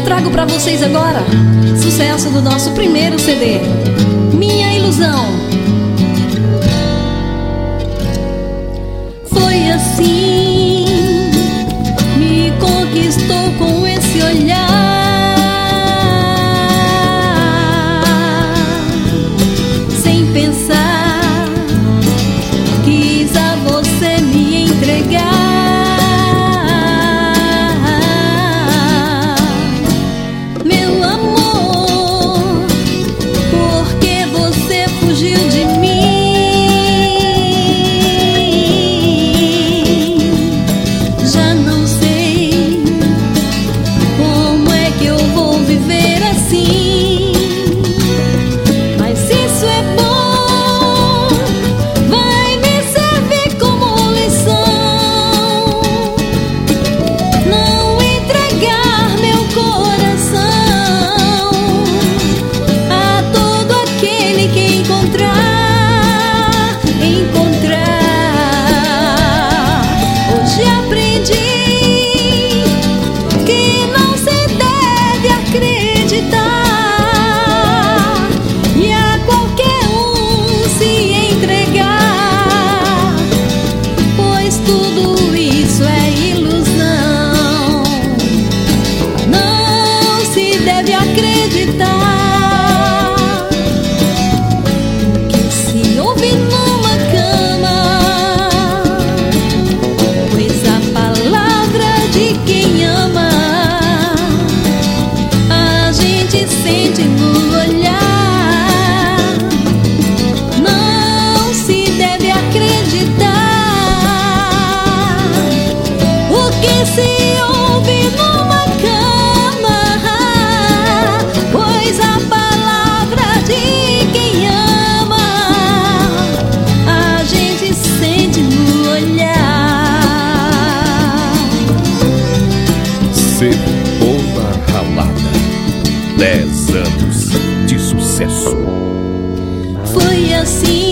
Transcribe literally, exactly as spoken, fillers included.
trago pra vocês agora sucesso do nosso primeiro C D, Minha Ilusão. Foi assim, me conquistou com esse olhar, sem pensar, quis a você me entregar. Meu amor, porque você fugiu de mim? Já não sei como é que eu vou viver assim, mas isso é bom, vai me servir como lição. Não entregar meu coração a todo aquele que encontrar, encontrar. Hoje aprendi que não se deve acreditar e a qualquer um se entregar, pois tudo isso é ilusão. Não se deve acreditar que se ouve numa cama, pois a palavra de quem ama a gente sente no olhar. Não se deve acreditar o que se ouve numa cama, pois a palavra de quem ama a gente sente no olhar. Cebola Ralada, dez anos de sucesso. Foi assim,